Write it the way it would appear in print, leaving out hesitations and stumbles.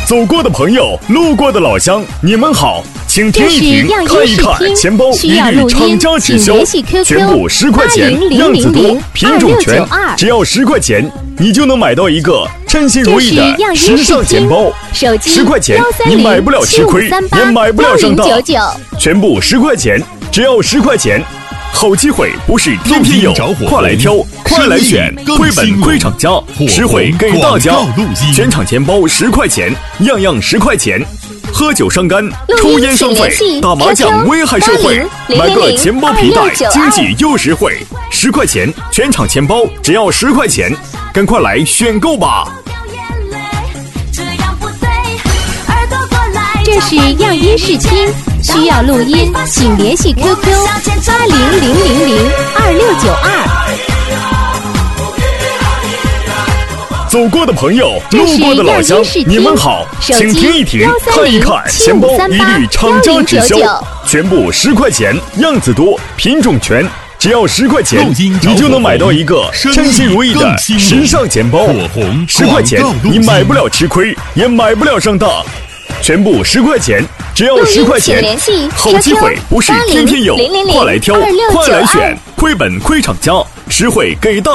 走过的朋友，路过的老乡，你们好，请停一停，看一看，钱包一律厂家直销，全部10块钱，样子多，品种全，只要10块钱，你就能买到一个称心如意的时尚钱包。10块钱，你买不了吃亏，也买不了上当，全部10块钱，只要10块钱。好机会不是天天有，快来挑，快来选，亏本亏厂家，实惠给大家。全场钱包10块钱，样样10块钱。喝酒伤肝，抽烟伤肺，打麻将危害社会。买个钱包皮带，经济又实惠，10块钱，全场钱包只要10块钱，赶快来选购吧！ 这是样音视听，需要录音，请联系 QQ 8000026992。 走过的朋友，路过的老乡，你们好，请停一停，看一看，钱包一律厂家直销，全部10块钱，样子多，品种全，只要10块钱，你就能买到一个称心如意的时尚钱包。10块钱，你买不了吃亏，也买不了上当。全部10块钱，只要10块钱，好机会不是天天有，快来挑，快来选，亏本亏厂家，实惠给大。